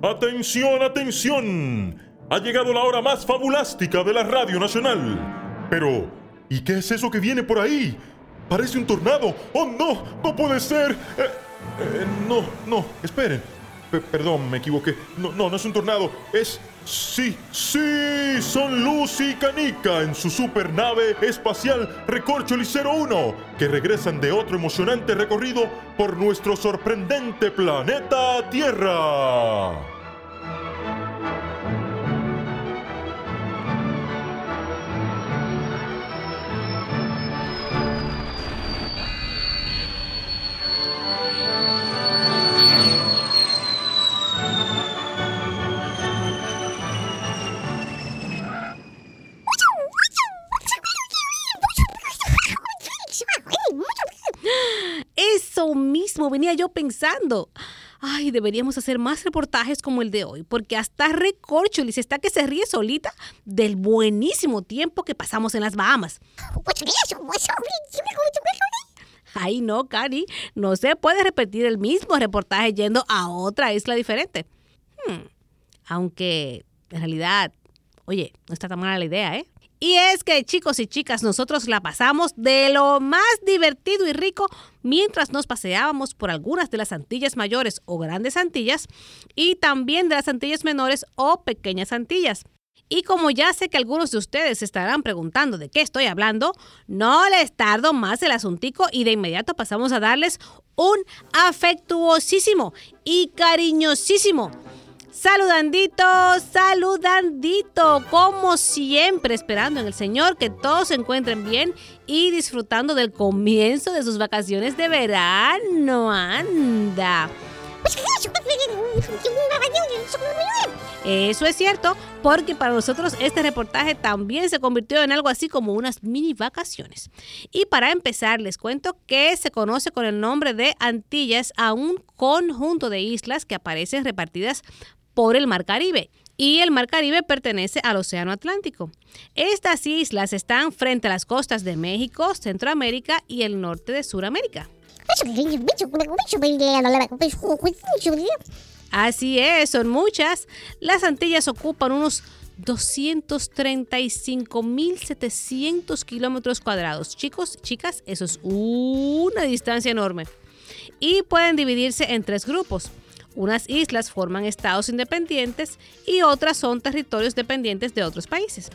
¡Atención, atención! Ha llegado la hora más fabulástica de la Radio Nacional. Pero, ¿y qué es eso que viene por ahí? Parece un tornado. ¡Oh, no! ¡No puede ser! No, esperen. Perdón, me equivoqué. No es un tornado. Sí, son Lucy y Canica en su supernave espacial Recorcholis 01, que regresan de otro emocionante recorrido por nuestro sorprendente planeta Tierra. Eso mismo venía yo pensando. Ay, deberíamos hacer más reportajes como el de hoy, porque hasta Recorcholis está que se ríe solita del buenísimo tiempo que pasamos en las Bahamas. Ay, no, Cari, no se puede repetir el mismo reportaje yendo a otra isla diferente. Aunque, en realidad, oye, no está tan mala la idea, ¿eh? Y es que, chicos y chicas, nosotros la pasamos de lo más divertido y rico mientras nos paseábamos por algunas de las Antillas Mayores o Grandes Antillas y también de las Antillas Menores o Pequeñas Antillas. Y como ya sé que algunos de ustedes se estarán preguntando de qué estoy hablando, no les tardo más el asuntico y de inmediato pasamos a darles un afectuosísimo y cariñosísimo saludandito, como siempre, esperando en el Señor que todos se encuentren bien y disfrutando del comienzo de sus vacaciones de verano. Anda. Eso es cierto, porque para nosotros este reportaje también se convirtió en algo así como unas mini vacaciones. Y para empezar, les cuento que se conoce con el nombre de Antillas a un conjunto de islas que aparecen repartidas por el Mar Caribe. Y el Mar Caribe pertenece al Océano Atlántico. Estas islas están frente a las costas de México, Centroamérica y el norte de Sudamérica. Así es, son muchas. Las Antillas ocupan unos 235.700 kilómetros cuadrados. Chicos, chicas, eso es una distancia enorme. Y pueden dividirse en 3 grupos. Unas islas forman estados independientes y otras son territorios dependientes de otros países.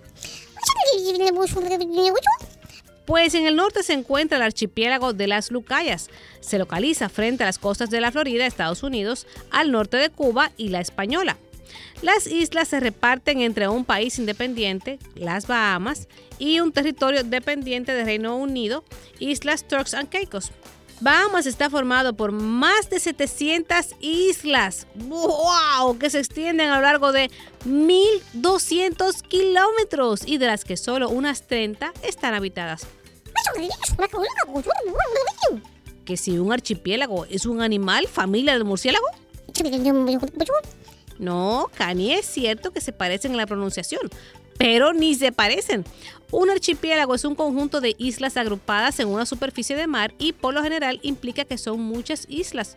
Pues en el norte se encuentra el archipiélago de las Lucayas. Se localiza frente a las costas de la Florida, Estados Unidos, al norte de Cuba y la Española. Las islas se reparten entre un país independiente, las Bahamas, y un territorio dependiente del Reino Unido, Islas Turks and Caicos. Bahamas está formado por más de 700 islas, ¡wow!, que se extienden a lo largo de 1.200 kilómetros y de las que solo unas 30 están habitadas. ¿Que si un archipiélago es un animal, familia del murciélago? No, Cani, es cierto que se parecen en la pronunciación, pero ni se parecen. Un archipiélago es un conjunto de islas agrupadas en una superficie de mar y por lo general implica que son muchas islas.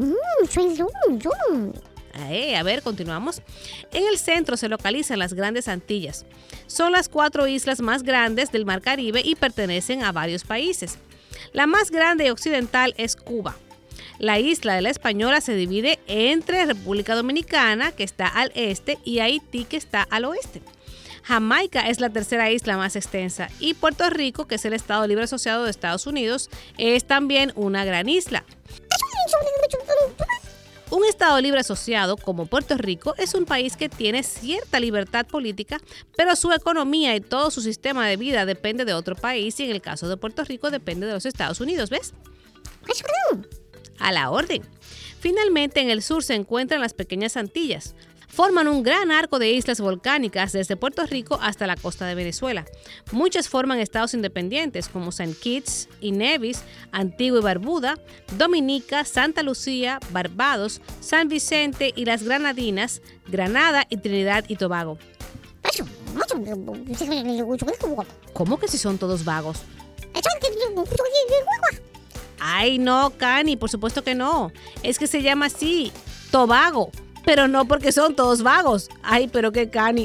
A ver, continuamos. En el centro se localizan las Grandes Antillas. Son las 4 islas más grandes del Mar Caribe y pertenecen a varios países. La más grande y occidental es Cuba. La isla de la Española se divide entre República Dominicana, que está al este, y Haití, que está al oeste. Jamaica es la tercera isla más extensa y Puerto Rico, que es el Estado Libre Asociado de Estados Unidos, es también una gran isla. Un Estado Libre Asociado como Puerto Rico es un país que tiene cierta libertad política, pero su economía y todo su sistema de vida depende de otro país y en el caso de Puerto Rico depende de los Estados Unidos, ¿ves? A la orden. Finalmente, en el sur se encuentran las Pequeñas Antillas. Forman un gran arco de islas volcánicas desde Puerto Rico hasta la costa de Venezuela. Muchas forman estados independientes como St. Kitts y Nevis, Antigua y Barbuda, Dominica, Santa Lucía, Barbados, San Vicente y las Granadinas, Granada y Trinidad y Tobago. ¿Cómo que si son todos vagos? Ay, no, Cani, por supuesto que no. Es que se llama así, Tobago. Pero no porque son todos vagos. Ay, pero qué cani.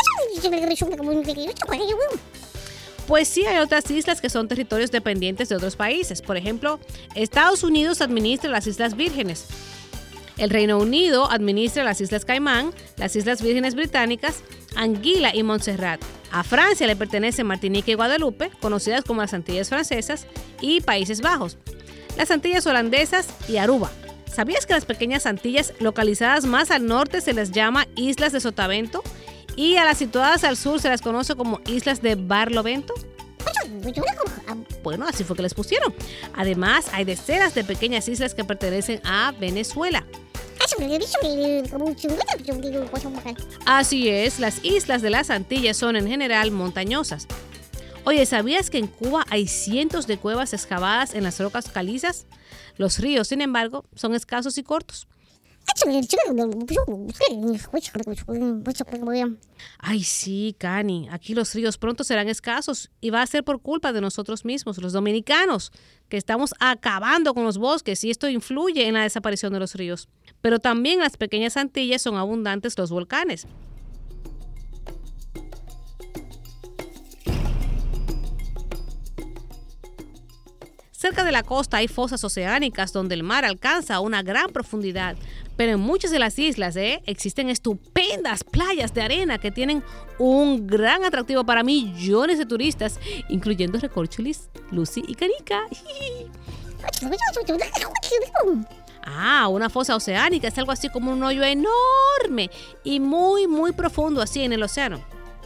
Pues sí, hay otras islas que son territorios dependientes de otros países. Por ejemplo, Estados Unidos administra las Islas Vírgenes. El Reino Unido administra las Islas Caimán, las Islas Vírgenes Británicas, Anguila y Montserrat. A Francia le pertenecen Martinica y Guadalupe, conocidas como las Antillas Francesas, y Países Bajos, las Antillas Holandesas y Aruba. ¿Sabías que las pequeñas Antillas localizadas más al norte se les llama Islas de Sotavento? Y a las situadas al sur se las conoce como Islas de Barlovento. Bueno, así fue que les pusieron. Además, hay decenas de pequeñas islas que pertenecen a Venezuela. Así es, las islas de las Antillas son en general montañosas. Oye, ¿sabías que en Cuba hay cientos de cuevas excavadas en las rocas calizas? Los ríos, sin embargo, son escasos y cortos. Ay, sí, Cani, aquí los ríos pronto serán escasos y va a ser por culpa de nosotros mismos, los dominicanos, que estamos acabando con los bosques y esto influye en la desaparición de los ríos. Pero también en las pequeñas Antillas son abundantes los volcanes. Cerca de la costa hay fosas oceánicas donde el mar alcanza una gran profundidad, pero en muchas de las islas existen estupendas playas de arena que tienen un gran atractivo para millones de turistas, incluyendo recorcholis, Lucy y Canica. Una fosa oceánica es algo así como un hoyo enorme y muy, muy profundo así en el océano.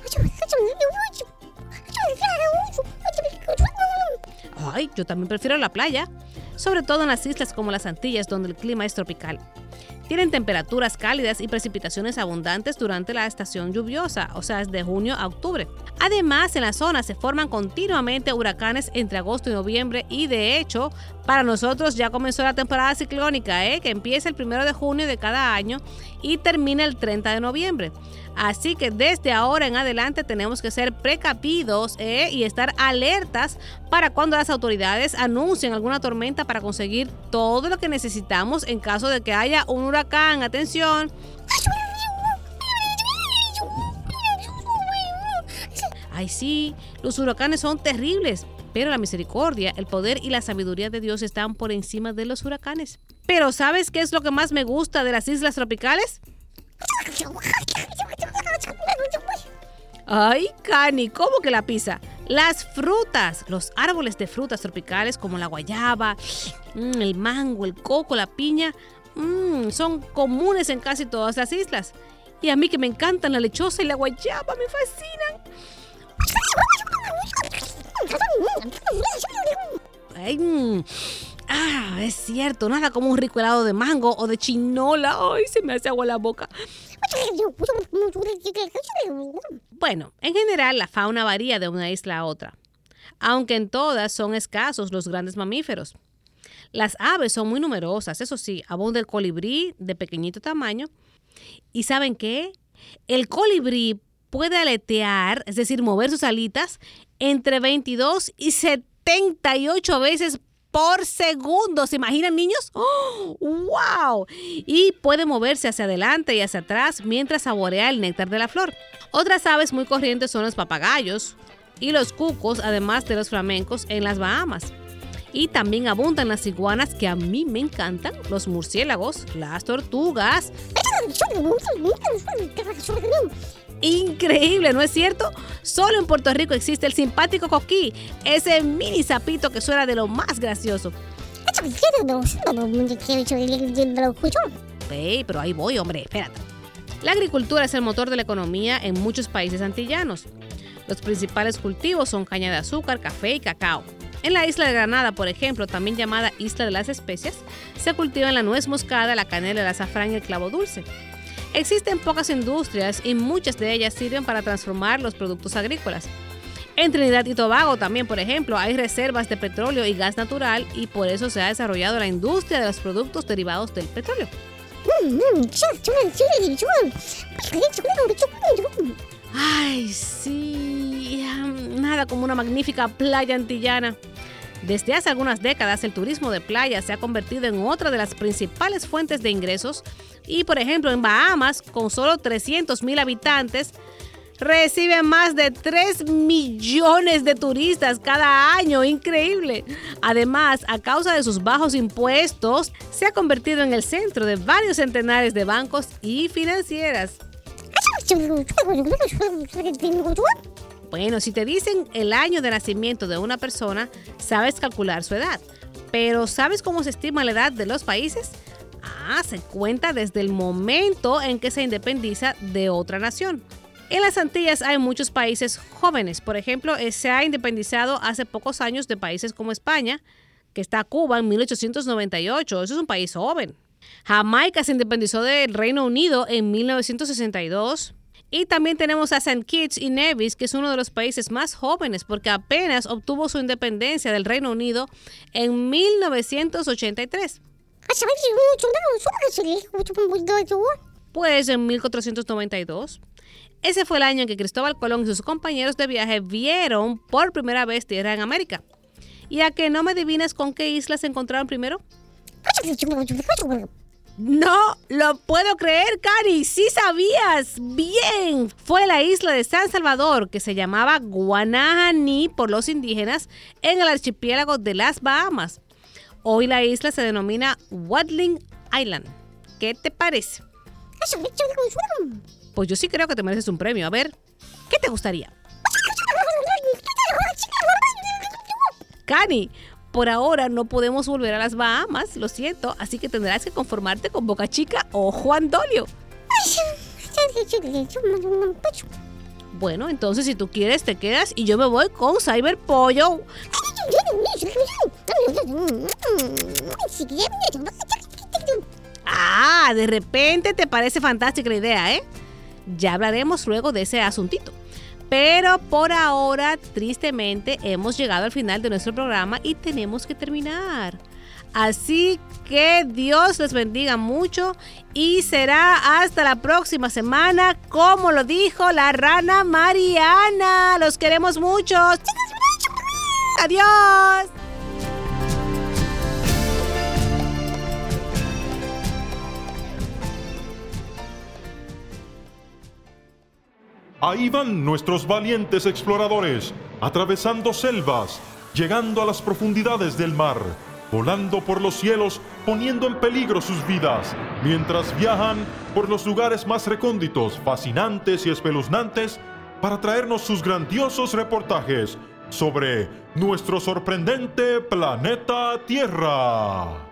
Ay, yo también prefiero la playa, sobre todo en las islas como las Antillas, donde el clima es tropical. Tienen temperaturas cálidas y precipitaciones abundantes durante la estación lluviosa, o sea, es de junio a octubre. Además, en la zona se forman continuamente huracanes entre agosto y noviembre y, de hecho, para nosotros ya comenzó la temporada ciclónica, que empieza el 1 de junio de cada año y termina el 30 de noviembre. Así que desde ahora en adelante tenemos que ser precavidos y estar alertas para cuando las autoridades anuncien alguna tormenta para conseguir todo lo que necesitamos en caso de que haya un huracán. ¡Atención! Ay, sí, los huracanes son terribles, pero la misericordia, el poder y la sabiduría de Dios están por encima de los huracanes. Pero ¿sabes qué es lo que más me gusta de las islas tropicales? Ay, Cani, ¿cómo que la pizza? Las frutas, los árboles de frutas tropicales como la guayaba, el mango, el coco, la piña, son comunes en casi todas las islas. Y a mí que me encantan la lechosa y la guayaba, me fascinan. Ay, es cierto, nada como un rico helado de mango o de chinola. Ay, se me hace agua la boca. Bueno, en general la fauna varía de una isla a otra, aunque en todas son escasos los grandes mamíferos. Las aves son muy numerosas, eso sí, abunda el colibrí de pequeñito tamaño. ¿Y saben qué? El colibrí puede aletear, es decir, mover sus alitas, entre 22 y 78 veces por segundo. ¿Se imaginan, niños? ¡Oh, wow! Y puede moverse hacia adelante y hacia atrás mientras saborea el néctar de la flor. Otras aves muy corrientes son los papagayos y los cucos, además de los flamencos en las Bahamas. Y también abundan las iguanas, que a mí me encantan, los murciélagos, las tortugas. Increíble, ¿no es cierto? Solo en Puerto Rico existe el simpático coquí, ese mini sapito que suena de lo más gracioso. Pero ahí voy, hombre, espérate. La agricultura es el motor de la economía en muchos países antillanos. Los principales cultivos son caña de azúcar, café y cacao. En la isla de Granada, por ejemplo, también llamada Isla de las Especias, se cultivan la nuez moscada, la canela, el azafrán y el clavo dulce. Existen pocas industrias y muchas de ellas sirven para transformar los productos agrícolas. En Trinidad y Tobago también, por ejemplo, hay reservas de petróleo y gas natural y por eso se ha desarrollado la industria de los productos derivados del petróleo. Ay, sí, nada como una magnífica playa antillana. Desde hace algunas décadas, el turismo de playa se ha convertido en otra de las principales fuentes de ingresos y, por ejemplo, en Bahamas, con solo 300,000 habitantes, reciben más de 3 millones de turistas cada año. ¡Increíble! Además, a causa de sus bajos impuestos, se ha convertido en el centro de varios centenares de bancos y financieras. Bueno, si te dicen el año de nacimiento de una persona, sabes calcular su edad. Pero ¿sabes cómo se estima la edad de los países? Se cuenta desde el momento en que se independiza de otra nación. En las Antillas hay muchos países jóvenes. Por ejemplo, se ha independizado hace pocos años de países como España, que está Cuba en 1898. Eso es un país joven. Jamaica se independizó del Reino Unido en 1962. Y también tenemos a Saint Kitts y Nevis, que es uno de los países más jóvenes porque apenas obtuvo su independencia del Reino Unido en 1983. Pues en 1492. Ese fue el año en que Cristóbal Colón y sus compañeros de viaje vieron por primera vez tierra en América. ¿Y a que no me adivinas con qué islas se encontraron primero? No lo puedo creer, Cari. ¡Sí sabías! ¡Bien! Fue la isla de San Salvador, que se llamaba Guanahaní por los indígenas, en el archipiélago de las Bahamas. Hoy la isla se denomina Watling Island. ¿Qué te parece? Pues yo sí creo que te mereces un premio. A ver, ¿qué te gustaría? Cani, por ahora no podemos volver a las Bahamas, lo siento, así que tendrás que conformarte con Boca Chica o Juan Dolio. Bueno, entonces si tú quieres te quedas y yo me voy con Cyberpollo. De repente te parece fantástica la idea, ¿eh? Ya hablaremos luego de ese asuntito. Pero por ahora, tristemente, hemos llegado al final de nuestro programa y tenemos que terminar. Así que Dios les bendiga mucho y será hasta la próxima semana, como lo dijo la rana Mariana. Los queremos mucho. Adiós. Ahí van nuestros valientes exploradores, atravesando selvas, llegando a las profundidades del mar, volando por los cielos, poniendo en peligro sus vidas, mientras viajan por los lugares más recónditos, fascinantes y espeluznantes, para traernos sus grandiosos reportajes sobre nuestro sorprendente planeta Tierra.